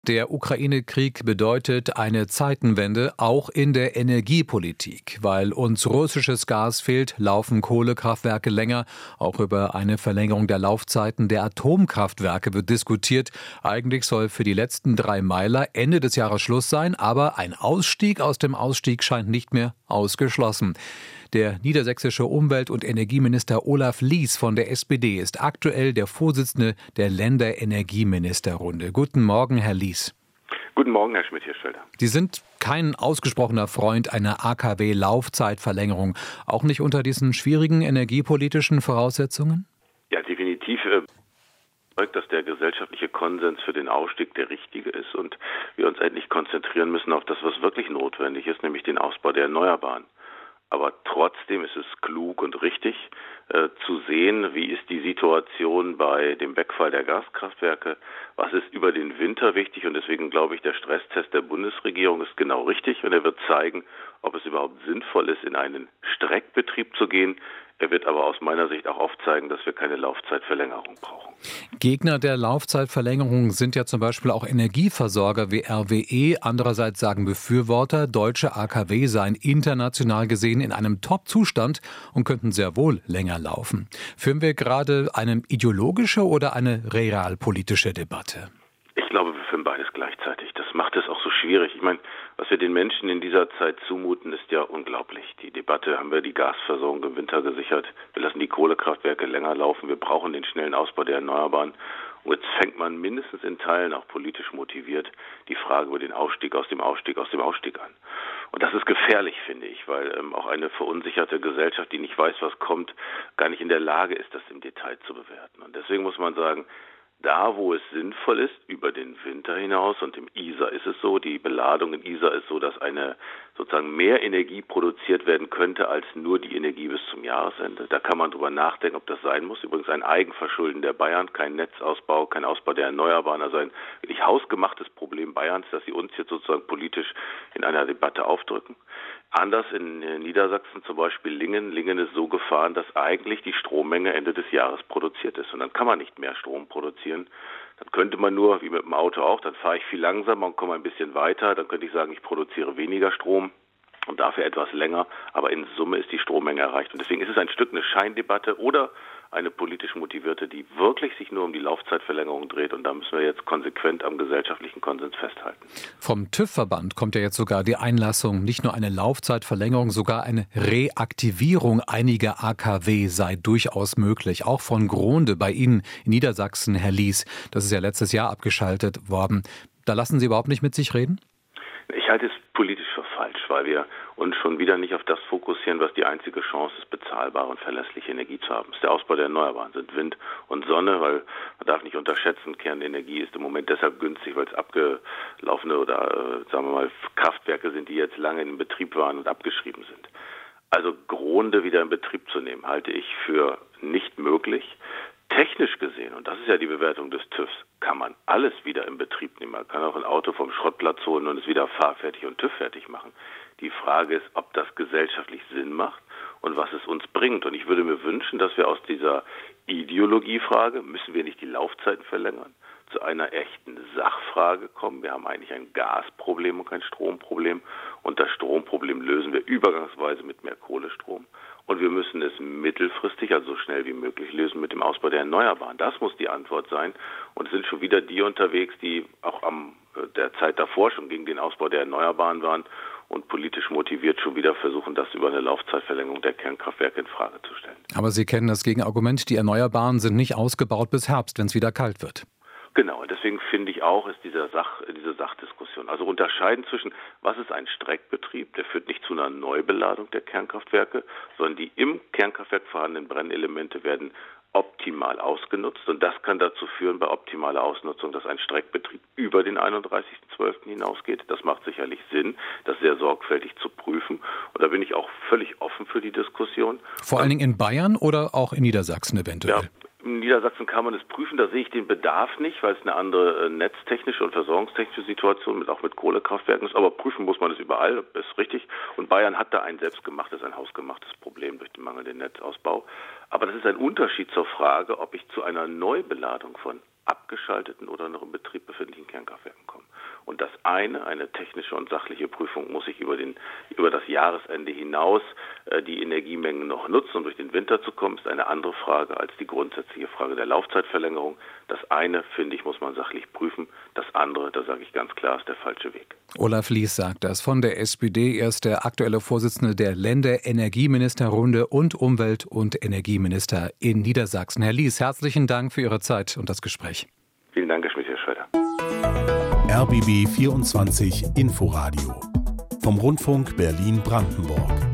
Der Ukraine-Krieg bedeutet eine Zeitenwende auch in der Energiepolitik. Weil uns russisches Gas fehlt, laufen Kohlekraftwerke länger. Auch über eine Verlängerung der Laufzeiten der Atomkraftwerke wird diskutiert. Eigentlich soll für die letzten 3 Meiler Ende des Jahres Schluss sein, aber ein Ausstieg aus dem Ausstieg scheint nicht mehr ausgeschlossen. Der niedersächsische Umwelt- und Energieminister Olaf Lies von der SPD ist aktuell der Vorsitzende der Länderenergieministerrunde. Guten Morgen, Herr Lies. Guten Morgen, Herr Schmidt-Hirschfelder. Sie sind kein ausgesprochener Freund einer AKW-Laufzeitverlängerung, auch nicht unter diesen schwierigen energiepolitischen Voraussetzungen? Ja, definitiv. Dass der gesellschaftliche Konsens für den Ausstieg der richtige ist und wir uns endlich konzentrieren müssen auf das, was wirklich notwendig ist, nämlich den Ausbau der Erneuerbaren. Aber trotzdem ist es klug und richtig zu sehen, wie ist die Situation bei dem Wegfall der Gaskraftwerke, was ist über den Winter wichtig, und deswegen glaube ich, der Stresstest der Bundesregierung ist genau richtig und er wird zeigen, ob es überhaupt sinnvoll ist, in einen Streckbetrieb zu gehen. Er wird aber aus meiner Sicht auch aufzeigen, dass wir keine Laufzeitverlängerung brauchen. Gegner der Laufzeitverlängerung sind ja zum Beispiel auch Energieversorger wie RWE. Andererseits sagen Befürworter, deutsche AKW seien international gesehen in einem Top-Zustand und könnten sehr wohl länger laufen. Führen wir gerade eine ideologische oder eine realpolitische Debatte? Ich glaube, wir führen beides gleichzeitig. Das macht es auch so schwierig. Ich meine, was wir den Menschen in dieser Zeit zumuten, ist ja unglaublich. Die Debatte, haben wir die Gasversorgung im Winter gesichert? Wir lassen die Kohlekraftwerke länger laufen. Wir brauchen den schnellen Ausbau der Erneuerbaren. Und jetzt fängt man mindestens in Teilen auch politisch motiviert die Frage über den Ausstieg aus dem Ausstieg an. Und das ist gefährlich, finde ich, weil auch eine verunsicherte Gesellschaft, die nicht weiß, was kommt, gar nicht in der Lage ist, das im Detail zu bewerten. Und deswegen muss man sagen, da, wo es sinnvoll ist, über den Winter hinaus, und im Isar ist es so, die Beladung in Isar ist so, dass sozusagen mehr Energie produziert werden könnte als nur die Energie bis zum Jahresende. Da kann man drüber nachdenken, ob das sein muss. Übrigens ein Eigenverschulden der Bayern, kein Netzausbau, kein Ausbau der Erneuerbaren, also ein wirklich hausgemachtes Problem Bayerns, das sie uns jetzt sozusagen politisch in einer Debatte aufdrücken. Anders in Niedersachsen, zum Beispiel Lingen. Lingen ist so gefahren, dass eigentlich die Strommenge Ende des Jahres produziert ist. Und dann kann man nicht mehr Strom produzieren. Dann könnte man nur, wie mit dem Auto auch, dann fahre ich viel langsamer und komme ein bisschen weiter. Dann könnte ich sagen, ich produziere weniger Strom und dafür etwas länger. Aber in Summe ist die Strommenge erreicht. Und deswegen ist es ein Stück eine Scheindebatte oder eine politisch motivierte, die wirklich sich nur um die Laufzeitverlängerung dreht. Und da müssen wir jetzt konsequent am gesellschaftlichen Konsens festhalten. Vom TÜV-Verband kommt ja jetzt sogar die Einlassung, nicht nur eine Laufzeitverlängerung, sogar eine Reaktivierung einiger AKW sei durchaus möglich. Auch von Gronde bei Ihnen in Niedersachsen, Herr Lies. Das ist ja letztes Jahr abgeschaltet worden. Da lassen Sie überhaupt nicht mit sich reden? Ich halte es politisch für falsch, weil wir uns schon wieder nicht auf das fokussieren, was die einzige Chance ist, bezahlbare und verlässliche Energie zu haben. Das ist der Ausbau der Erneuerbaren, sind Wind und Sonne, weil man darf nicht unterschätzen, Kernenergie ist im Moment deshalb günstig, weil es abgelaufene oder sagen wir mal Kraftwerke sind, die jetzt lange in Betrieb waren und abgeschrieben sind. Also Gronde wieder in Betrieb zu nehmen, halte ich für nicht möglich. Technisch gesehen, und das ist ja die Bewertung des TÜVs, kann man alles wieder in Betrieb nehmen. Man kann auch ein Auto vom Schrottplatz holen und es wieder fahrfertig und TÜV-fertig machen. Die Frage ist, ob das gesellschaftlich Sinn macht und was es uns bringt. Und ich würde mir wünschen, dass wir aus dieser Ideologiefrage, müssen wir nicht die Laufzeiten verlängern, zu einer echten Sachfrage kommen. Wir haben eigentlich ein Gasproblem und kein Stromproblem. Und das Stromproblem lösen wir übergangsweise mit mehr Kohlestrom. Und wir müssen es mittelfristig, also so schnell wie möglich, lösen mit dem Ausbau der Erneuerbaren. Das muss die Antwort sein. Und es sind schon wieder die unterwegs, die auch der Zeit davor schon gegen den Ausbau der Erneuerbaren waren und politisch motiviert schon wieder versuchen, das über eine Laufzeitverlängerung der Kernkraftwerke in Frage zu stellen. Aber Sie kennen das Gegenargument, die Erneuerbaren sind nicht ausgebaut bis Herbst, wenn es wieder kalt wird. Genau, und deswegen finde ich auch, ist diese Sachdiskussion, also unterscheiden zwischen, was ist ein Streckbetrieb, der führt nicht zu einer Neubeladung der Kernkraftwerke, sondern die im Kernkraftwerk vorhandenen Brennelemente werden optimal ausgenutzt, und das kann dazu führen, bei optimaler Ausnutzung, dass ein Streckbetrieb über den 31.12. hinausgeht. Das macht sicherlich Sinn, das sehr sorgfältig zu prüfen, und da bin ich auch völlig offen für die Diskussion. Vor allen Dingen in Bayern oder auch in Niedersachsen eventuell? Ja. In Niedersachsen kann man es prüfen, da sehe ich den Bedarf nicht, weil es eine andere netztechnische und versorgungstechnische Situation auch mit Kohlekraftwerken ist. Aber prüfen muss man es überall, das ist richtig. Und Bayern hat da ein selbstgemachtes, ein hausgemachtes Problem durch den mangelnden Netzausbau. Aber das ist ein Unterschied zur Frage, ob ich zu einer Neubeladung von abgeschalteten oder noch im Betrieb befindlichen Kernkraftwerken kommen. Und das eine technische und sachliche Prüfung, muss ich über das Jahresende hinaus die Energiemengen noch nutzen, um durch den Winter zu kommen, ist eine andere Frage als die grundsätzliche Frage der Laufzeitverlängerung. Das eine, finde ich, muss man sachlich prüfen. Das andere, da sage ich ganz klar, ist der falsche Weg. Olaf Lies sagt das von der SPD. Er ist der aktuelle Vorsitzende der Länder-Energieministerrunde und Umwelt- und Energieminister in Niedersachsen. Herr Lies, herzlichen Dank für Ihre Zeit und das Gespräch. Vielen Dank, Herr Schmidt, Herr Schröder. RBB 24 Inforadio vom Rundfunk Berlin-Brandenburg.